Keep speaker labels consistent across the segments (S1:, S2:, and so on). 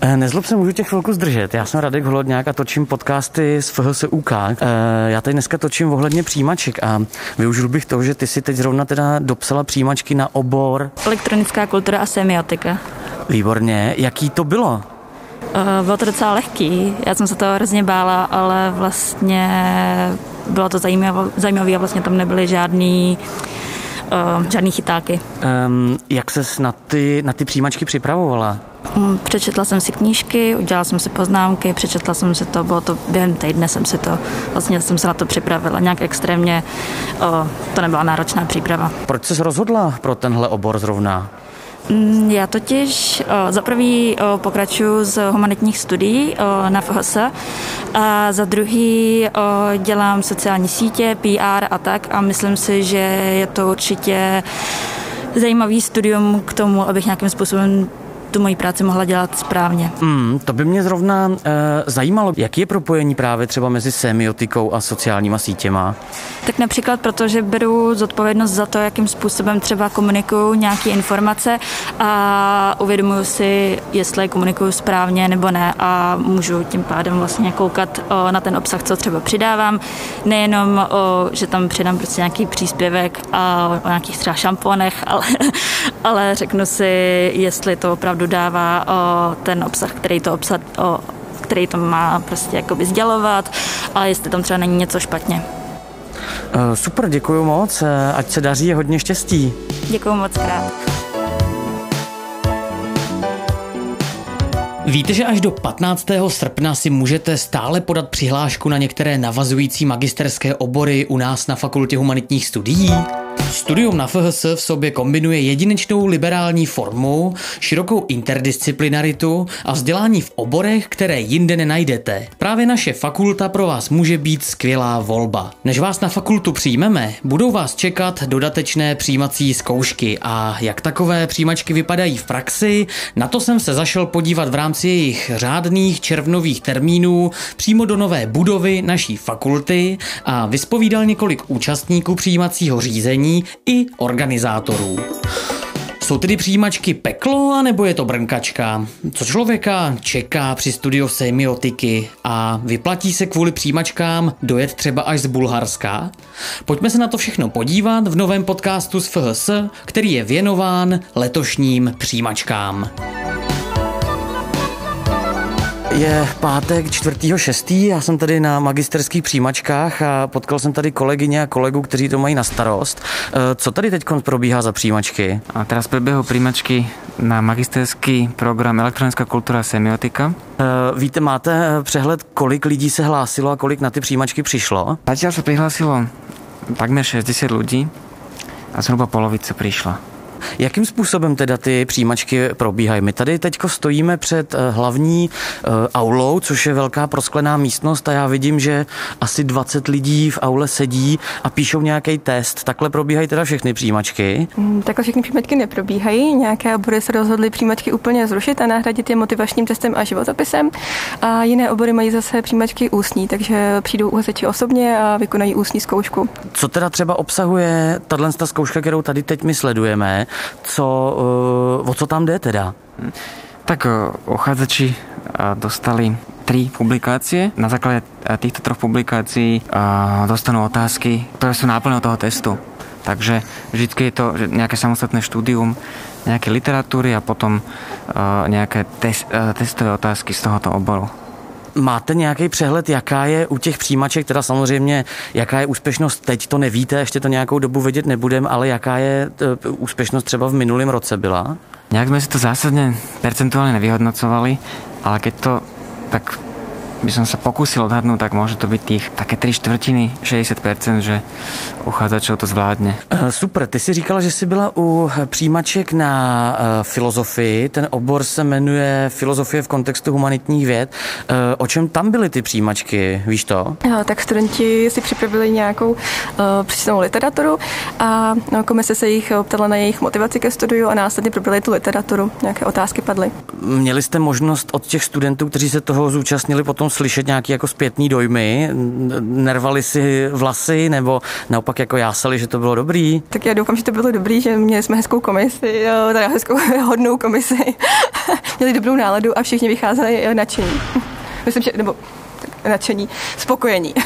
S1: Nezlob se, můžu tě chvilku zdržet. Já jsem Radek Holodňák a točím podcasty z FHSUK. Já tady dneska točím ohledně přijímaček a využil bych toho, že ty si teď zrovna teda dopsala přijímačky na obor
S2: Elektronická kultura a semiotika.
S1: Výborně. Jaký to bylo?
S2: Bylo to docela lehký. Já jsem se toho hrozně bála, ale vlastně bylo to zajímavé a vlastně tam nebyly žádný chytáky.
S1: Jak ses na ty přijímačky připravovala?
S2: Přečetla jsem si knížky, udělala jsem si poznámky, přečetla jsem si to, bylo to během týdne jsem se na to připravila. Nějak extrémně to nebyla náročná příprava.
S1: Proč ses rozhodla pro tenhle obor zrovna?
S2: Já totiž za prvý pokračuji z humanitních studií na FHS a za druhý dělám sociální sítě, PR a tak a myslím si, že je to určitě zajímavý studium k tomu, abych nějakým způsobem tu moji práci mohla dělat správně.
S1: To by mě zrovna zajímalo, jaký je propojení právě třeba mezi semiotikou a sociálníma sítěma?
S2: Tak například protože beru zodpovědnost za to, jakým způsobem třeba komunikuju nějaké informace a uvědomuji si, jestli komunikuju správně nebo ne a můžu tím pádem vlastně koukat na ten obsah, co třeba přidávám. Nejenom, že tam přidám prostě nějaký příspěvek o nějakých třeba šampónech, ale řeknu si, jestli to opravdu dává ten obsah, který to má prostě jakoby sdělovat a jestli tam třeba není něco špatně.
S1: Super, děkuju moc, ať se daří, hodně štěstí.
S2: Děkuju moc krát.
S1: Víte, že až do 15. srpna si můžete stále podat přihlášku na některé navazující magisterské obory u nás na Fakultě humanitních studií? Studium na FHS v sobě kombinuje jedinečnou liberální formu, širokou interdisciplinaritu a vzdělání v oborech, které jinde nenajdete. Právě naše fakulta pro vás může být skvělá volba. Než vás na fakultu přijmeme, budou vás čekat dodatečné přijímací zkoušky a jak takové přijímačky vypadají v praxi, na to jsem se zašel podívat v rámci jejich řádných červnových termínů přímo do nové budovy naší fakulty a vyspovídal několik účastníků přijímacího řízení i organizátorů. Jsou tedy přijímačky peklo, anebo je to brnkačka? Co člověka čeká při studiu semiotiky a vyplatí se kvůli přijímačkám dojet třeba až z Bulharska? Pojďme se na to všechno podívat v novém podcastu z FHS, který je věnován letošním přijímačkám. Je pátek 4.6. Já jsem tady na magisterských přijímačkách a potkal jsem tady kolegyně a kolegu, kteří to mají na starost. Co tady teď probíhá za přijímačky?
S3: A teraz prebiehajú prijímačky na magisterský program Elektronická kultura a semiotika.
S1: Víte, máte přehled, kolik lidí se hlásilo a kolik na ty přijímačky přišlo?
S3: Zatiaľ sa prihlásilo takmer 60 ľudí a zhruba polovice prišla.
S1: Jakým způsobem teda ty přijímačky probíhají? My tady teďko stojíme před hlavní aulou, což je velká prosklená místnost a já vidím, že asi 20 lidí v aule sedí a píšou nějaký test. Takhle probíhají teda všechny přijímačky?
S4: Takhle všechny přijímačky neprobíhají. Nějaké obory se rozhodly přijímačky úplně zrušit a nahradit je motivačním testem a životopisem. A jiné obory mají zase přijímačky ústní, takže přijdou uchazeči osobně a vykonají ústní zkoušku.
S1: Co teda třeba obsahuje tato zkouška, kterou tady teď my sledujeme? O co tam jde teda?
S3: Tak uchádzači dostali 3 publikácie. Na základe týchto 3 publikácií dostanú otázky, ktoré sú náplňou toho testu. Takže vždycky je to nejaké samostatné štúdium, nejaké literatúry a potom nejaké testové otázky z tohoto oboru.
S1: Máte nějaký přehled, jaká je u těch přijímaček, teda samozřejmě, jaká je úspěšnost teď, to nevíte, ještě to nějakou dobu vědět nebudem, ale jaká je úspěšnost třeba v minulém roce byla?
S3: Nejak sme si to zásadne percentuálne nevyhodnocovali, ale keď to tak by som sa pokúsil odhadnúť, tak môže to byť tých také 3/4, 60%, že uchádzačov to zvládne.
S1: Super, ty si říkala, že jsi byla u přijímaček na filozofii, ten obor se jmenuje Filozofie v kontextu humanitních věd. O čem tam byly ty přijímačky, víš to?
S4: Tak studenti si připravili nějakou přísnou literaturu a komise se jich ptala na jejich motivaci ke studiu a následně probrali tu literaturu. Nějaké otázky padly.
S1: Měli jste možnost od těch studentů, kteří se toho zúčastnili, potom slyšet nějaký jako zpětný dojmy? Nervali si vlasy nebo naopak jako jásali, že to bylo dobrý?
S4: Tak já doufám, že to bylo dobrý, že měli jsme hezkou komisi, teda hezkou hodnou komisi. Měli dobrou náladu a všichni vycházeli nadšení. Myslím, že, nebo nadšení, spokojení.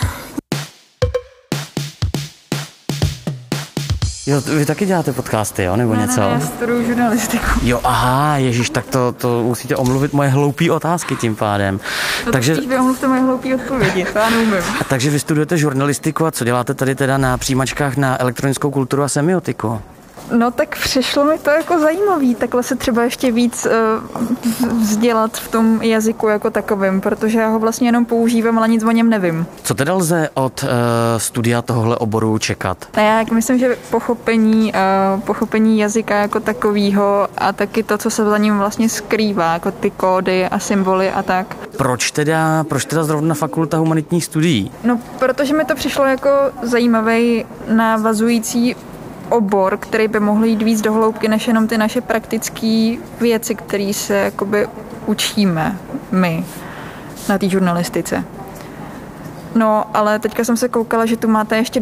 S1: Jo, vy taky děláte podcasty, jo, nebo něco?
S2: Ne, já studuju žurnalistiku.
S1: Jo, aha, ježiš, tak to musíte omluvit moje hloupé otázky tím pádem.
S2: Takže spíš vy omluvte moje hloupé odpovědi, to já neumím.
S1: Takže vy studujete žurnalistiku a co děláte tady teda na přijímačkách na elektronickou kulturu a semiotiku?
S2: No tak přišlo mi to jako zajímavý, takhle se třeba ještě víc vzdělat v tom jazyku jako takovým, protože já ho vlastně jenom používám, ale nic o něm nevím.
S1: Co teda lze od studia tohohle oboru čekat?
S2: Já myslím, že pochopení jazyka jako takového a taky to, co se za ním vlastně skrývá, jako ty kódy a symboly a tak.
S1: Proč teda zrovna Fakulta humanitních studií?
S2: No, protože mi to přišlo jako zajímavý navazující obor, který by mohl jít víc do hloubky než jenom ty naše praktické věci, které se jakoby učíme my na té žurnalistice. No, ale teďka jsem se koukala, že tu máte ještě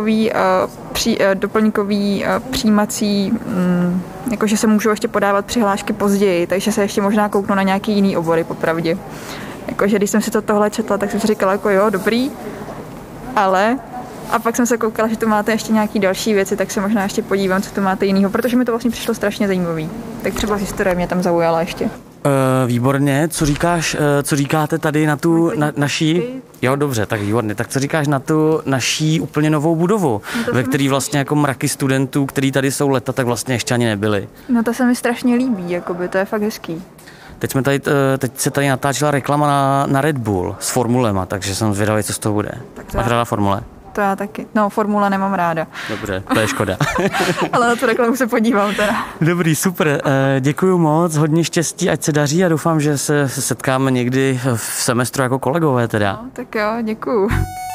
S2: doplňkový přijímací, jakože se můžou ještě podávat přihlášky později, takže se ještě možná kouknu na nějaký jiný obory, popravdě. Jakože když jsem si tohle četla, tak jsem si říkala, jako jo, dobrý, ale... A pak jsem se koukala, že tu máte ještě nějaký další věci, tak se možná ještě podívám, co tu máte jinýho, protože mi to vlastně přišlo strašně zajímavý. Tak třeba historie mě tam zaujala ještě.
S1: Výborně, co říkáte tady na tu naší... Jo, dobře, tak výborně. Tak co říkáš na tu naší úplně novou budovu, ve který vlastně jako mraky studentů, který tady jsou leta, tak vlastně ještě ani nebyli?
S2: No to se mi strašně líbí, jakoby, to je fakt hezký.
S1: Teď se tady natáčela reklama na Red Bull s formulema, takže jsem zvědavý, co z toho bude. Máš ráda formule?
S2: To já taky. No, formule nemám ráda.
S1: Dobře, to je škoda.
S2: Ale na tu reklamu se podívám teda.
S1: Dobrý, super. Děkuju moc, hodně štěstí, ať se daří a doufám, že se setkáme někdy v semestru jako kolegové teda.
S2: No, tak jo, děkuju.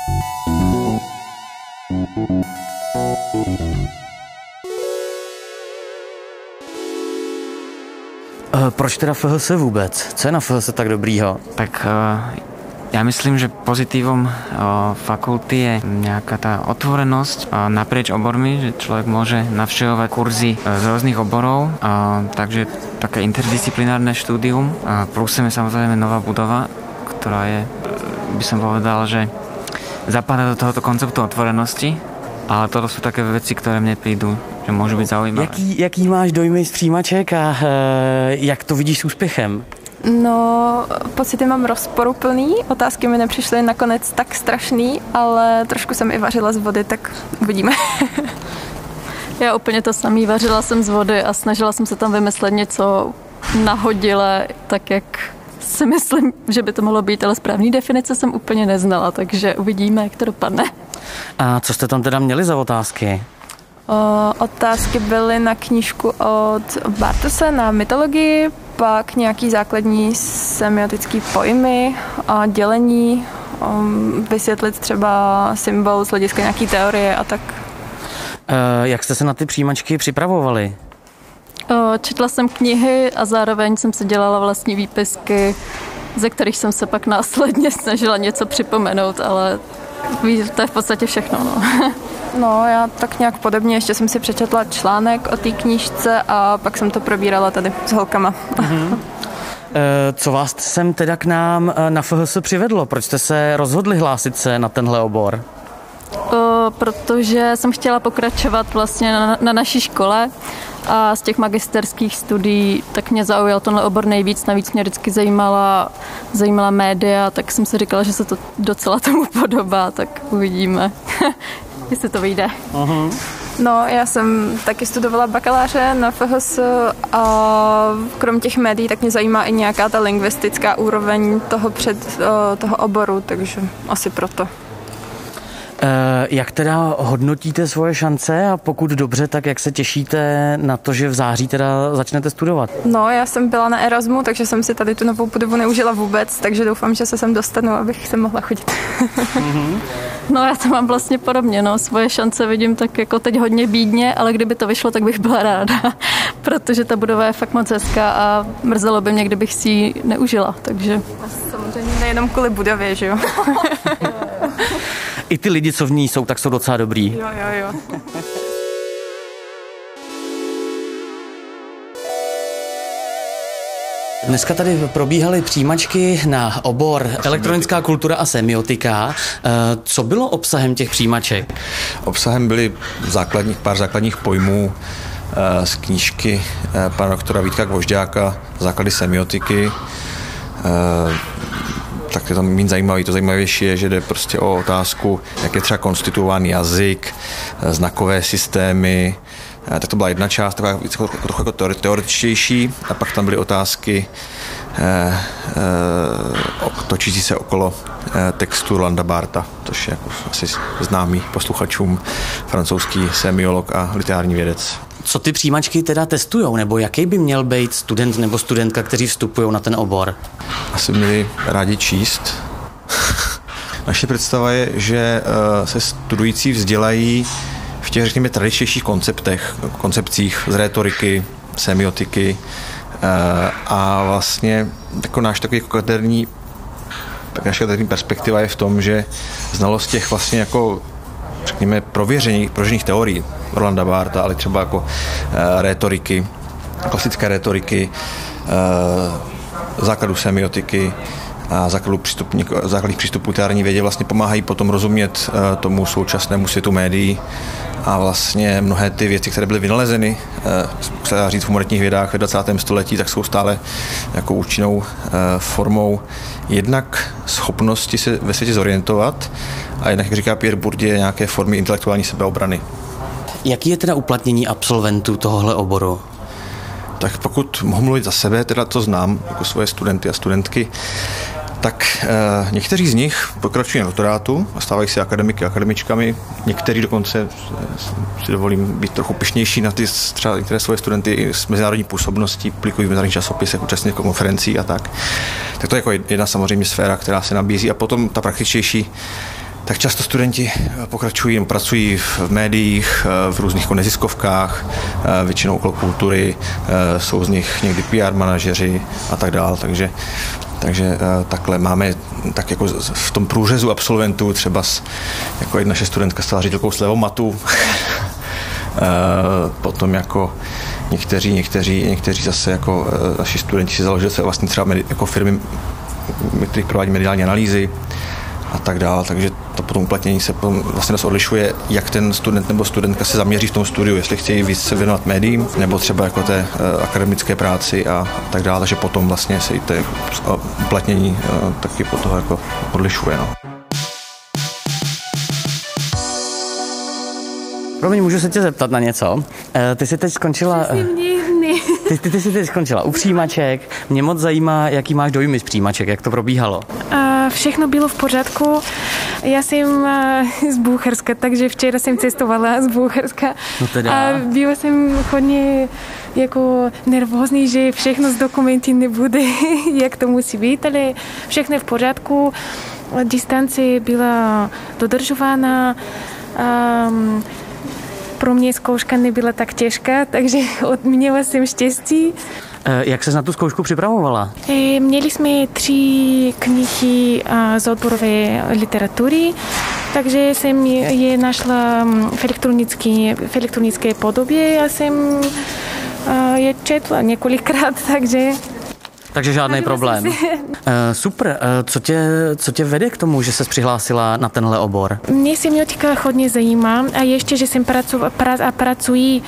S1: Proč teda FHS vůbec? Co je na FHS tak dobrýho?
S3: Tak ja myslím, že pozitívom fakulty je nejaká tá otvorenosť naprieč obormi, že človek môže navštevovať kurzy z rôznych oborov, takže také interdisciplinárne štúdium. Plus je samozrejme nová budova, ktorá je, by som povedal, že zapadá do tohoto konceptu otvorenosti, ale toto sú také veci, ktoré mne prídu, že môžu byť zaujímavé.
S1: Jaký máš dojmy z přijímaček a jak to vidíš s úspěchem?
S4: No, pocity mám rozporuplný, otázky mi nepřišly nakonec tak strašný, ale trošku jsem i vařila z vody, tak uvidíme.
S5: Já úplně to samý, vařila jsem z vody a snažila jsem se tam vymyslet něco nahodile, tak jak si myslím, že by to mohlo být, ale správný definice jsem úplně neznala, takže uvidíme, jak to dopadne.
S1: A co jste tam teda měli za otázky?
S4: Otázky byly na knížku od Bartose na mytologii, pak nějaký základní semiotický pojmy, dělení, vysvětlit třeba symbol z hlediska nějaký teorie a tak.
S1: Jak jste se na ty přijímačky připravovali?
S5: Četla jsem knihy a zároveň jsem si dělala vlastní výpisky, ze kterých jsem se pak následně snažila něco připomenout, ale to je v podstatě všechno. No.
S4: No, já tak nějak podobně, ještě jsem si přečetla článek o té knížce a pak jsem to probírala tady s holkama.
S1: Mm-hmm. Co vás sem teda k nám na FHS přivedlo? Proč jste se rozhodli hlásit se na tenhle obor?
S5: Protože jsem chtěla pokračovat vlastně na naší škole a z těch magisterských studií tak mě zaujal tenhle obor nejvíc, navíc mě vždycky zajímala média, tak jsem si říkala, že se to docela tomu podobá, tak uvidíme, jestli to vyjde.
S1: Uh-huh.
S4: No, já jsem taky studovala bakaláře na FHS a krom těch médií tak mě zajímá i nějaká ta lingvistická úroveň toho oboru, takže asi proto.
S1: Jak teda hodnotíte svoje šance a pokud dobře, tak jak se těšíte na to, že v září teda začnete studovat?
S4: No, já jsem byla na Erasmu, takže jsem si tady tu novou budovu neužila vůbec, takže doufám, že se sem dostanu, abych se mohla chodit.
S5: Mm-hmm. No, já to mám vlastně podobně, no, svoje šance vidím tak jako teď hodně bídně, ale kdyby to vyšlo, tak bych byla ráda, protože ta budova je fakt moc hezká a mrzelo by mě, kdybych si ji neužila, takže...
S4: samozřejmě nejenom kvůli budově, že jo.
S1: I ty lidi, co v ní jsou, tak jsou docela dobrý.
S4: Jo.
S1: Dneska tady probíhaly přijímačky na obor elektronická kultura a semiotika. Co bylo obsahem těch přijímaček?
S6: Obsahem byly pár základních pojmů z knížky pana doktora Vítka Gvožďáka Základy semiotiky. Tak je to méně zajímavý. To zajímavější je, že jde prostě o otázku, jak je třeba konstituován jazyk, znakové systémy. Tak to byla jedna část, trochu jako teoretičtější, a pak tam byly otázky točící se okolo textu Rolanda Bartha, což je jako asi známý posluchačům, francouzský semiolog a literární vědec.
S1: Co ty přijímačky teda testujou, nebo jaký by měl být student nebo studentka, kteří vstupují na ten obor?
S6: Asi měli rádi číst. Naše představa je, že se studující vzdělají v těch, řekněme, tradičnějších koncepcích z rétoriky, semiotiky a vlastně jako naše kaderní perspektiva je v tom, že znalost těch vlastně jako, řekněme, prověřených teorií Rolanda Bartha, ale třeba jako rétoriky, klasické rétoriky, základů semiotiky a základních přístupů literární vědě vlastně pomáhají potom rozumět tomu současnému světu médií a vlastně mnohé ty věci, které byly vynalezeny, se dá říct v humanitních vědách ve 20. století, tak jsou stále jako účinnou formou jednak schopnosti se ve světě zorientovat a jednak, jak říká Pierre Bourdieu, nějaké formy intelektuální sebeobrany.
S1: Jaký je teda uplatnění absolventů tohohle oboru?
S6: Tak pokud mohu mluvit za sebe, teda to znám jako svoje studenty a studentky, tak někteří z nich pokračují na doktorátu a stávají se akademiky a akademičkami. Někteří dokonce si dovolím být trochu pyšnější na ty třeba některé svoje studenty s mezinárodní působností, publikují v mezinárodních časopisech, účastní konferencí a tak. Tak to je jako jedna samozřejmě sféra, která se nabízí. A potom ta praktičtější, tak často studenti pokračují nebo pracují v médiích, v různých neziskovkách, většinou okolo kultury, jsou z nich někdy PR manažeři a tak dál, takže takhle máme tak jako v tom průřezu absolventů třeba jako jedna naše studentka stala ředitelkou Slevomatu, potom jako někteří zase jako naši studenti si založili se vlastně třeba jako firmy, které provádí mediální analýzy a tak dál, takže to potom uplatnění se potom vlastně dost odlišuje, jak ten student nebo studentka se zaměří v tom studiu, jestli chtějí víc se věnovat médiím, nebo třeba jako té akademické práci a tak dále, takže potom vlastně se i to uplatnění taky po toho jako odlišuje. No.
S1: Promiň, můžu se tě zeptat na něco? Ty jsi teď skončila... Ty jsi teď skončila u přijímaček. Mě moc zajímá, jaký máš dojmy z přijímaček, jak to probíhalo.
S7: Všechno bylo v pořádku. Já jsem z Bulharska, takže včera jsem cestovala z Bulharska.
S1: No teda.
S7: A byla jsem hodně jako nervózní, že všechno z dokumenty nebude, jak to musí být, ale všechno je v pořádku. Distance byla dodržována. Pro mě zkouška nebyla tak těžká, takže měla jsem štěstí.
S1: Jak ses na tu zkoušku připravovala?
S7: Měli jsme 3 knihy z odborové literatury, takže jsem je našla v elektronické podobě a jsem je četla několikrát,
S1: Takže žádný problém. Super. Co tě vede k tomu, že ses přihlásila na tenhle obor?
S7: Mě semiotika hodně zajímá a ještě, že jsem pracuji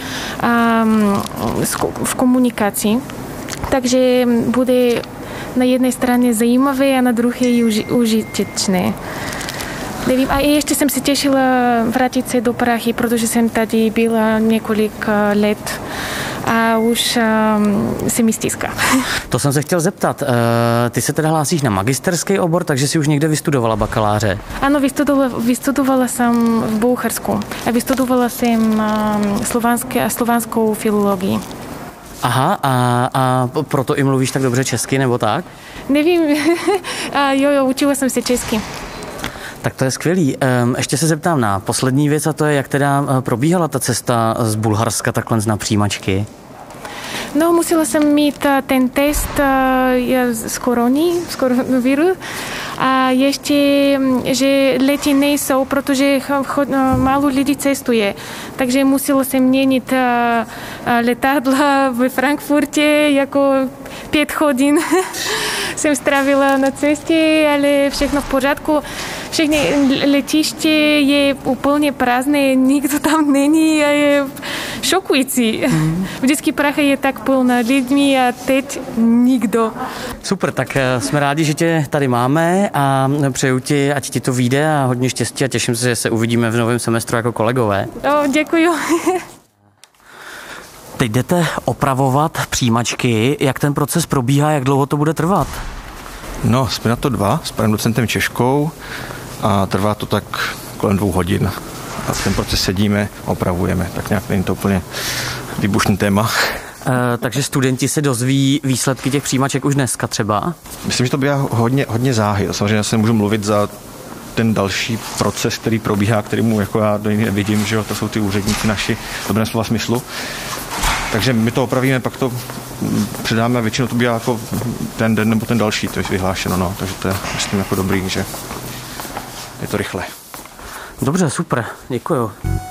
S7: v komunikaci. Takže bude na jedné straně zajímavé a na druhé užitečné. Nevím, a ještě jsem se těšila vrátit se do Prahy, protože jsem tady byla několik let a už se mi stýská.
S1: To jsem se chtěl zeptat. Ty se teda hlásíš na magisterský obor, takže jsi už někde vystudovala bakaláře?
S7: Ano, vystudovala jsem v Bulharsku a vystudovala jsem slovanskou filologii.
S1: Aha, a proto i mluvíš tak dobře česky, nebo tak?
S7: Nevím, jo, učila jsem se česky.
S1: Tak to je skvělý. Ještě se zeptám na poslední věc, a to je, jak teda probíhala ta cesta z Bulharska takhle na přijímačky?
S7: No, musela jsem mít ten test z koronaviru a ještě, že lety nejsou, protože málo lidí cestuje. Takže musela jsem měnit letadla ve Frankfurtě jako 5 hodin. Jsem strávila na cestě, ale všechno v pořádku. Všechny letiště je úplně prázdné, nikdo tam není a je šokující. Vždycky Praha je tak plná lidmi a teď nikdo.
S1: Super, tak jsme rádi, že tě tady máme a přeju ti, ať ti to vyjde a hodně štěstí a těším se, že se uvidíme v novém semestru jako kolegové.
S7: Děkuji.
S1: Teď jdete opravovat přijímačky. Jak ten proces probíhá, jak dlouho to bude trvat?
S6: No, jsme na to 2 s panem docentem Češkou a trvá to tak kolem 2 hodin. A v ten proces sedíme, opravujeme, tak nějak není to úplně výbušný téma.
S1: Takže studenti se dozví výsledky těch přijímaček už dneska třeba?
S6: Myslím, že to bývá hodně záhy. Samozřejmě já se můžu mluvit za ten další proces, který probíhá, kterýmu jako já do něj nevidím, že jo, to jsou ty úředníci naši v dobrém slova smyslu. Takže my to opravíme, pak to předáme a většinou to bývá jako ten den nebo ten další, to je vyhlášeno, no. Takže to je, myslím, jako dobrý, že je to rychle.
S1: Dobře, super, děkuju.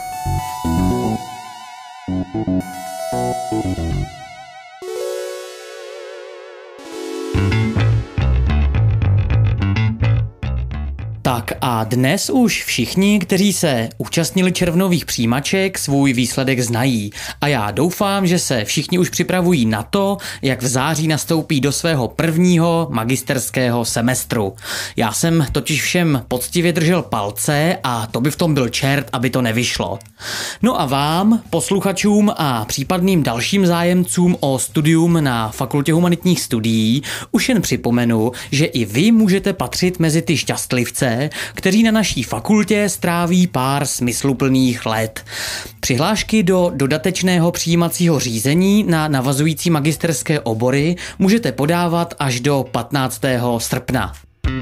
S1: Tak a dnes už všichni, kteří se účastnili červnových přijímaček, svůj výsledek znají. A já doufám, že se všichni už připravují na to, jak v září nastoupí do svého prvního magisterského semestru. Já jsem totiž všem poctivě držel palce a to by v tom byl čert, aby to nevyšlo. No a vám, posluchačům a případným dalším zájemcům o studium na Fakultě humanitních studií, už jen připomenu, že i vy můžete patřit mezi ty šťastlivce, kteří na naší fakultě stráví pár smysluplných let. Přihlášky do dodatečného přijímacího řízení na navazující magisterské obory můžete podávat až do 15. srpna.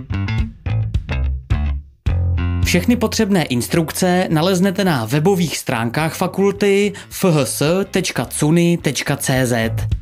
S1: Všechny potřebné instrukce naleznete na webových stránkách fakulty fhs.cuny.cz.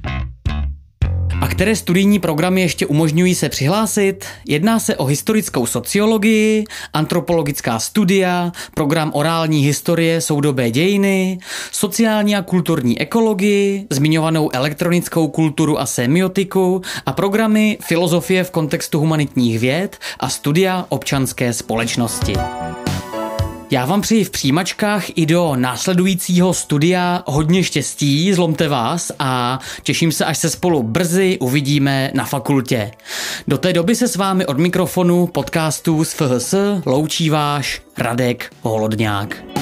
S1: A které studijní programy ještě umožňují se přihlásit? Jedná se o historickou sociologii, antropologická studia, program orální historie, soudobé dějiny, sociální a kulturní ekologii, zmiňovanou elektronickou kulturu a semiotiku a programy filozofie v kontextu humanitních věd a studia občanské společnosti. Já vám přeji v přijímačkách i do následujícího studia hodně štěstí, zlomte vás a těším se, až se spolu brzy uvidíme na fakultě. Do té doby se s vámi od mikrofonu podcastu z FHS loučí váš Radek Holodňák.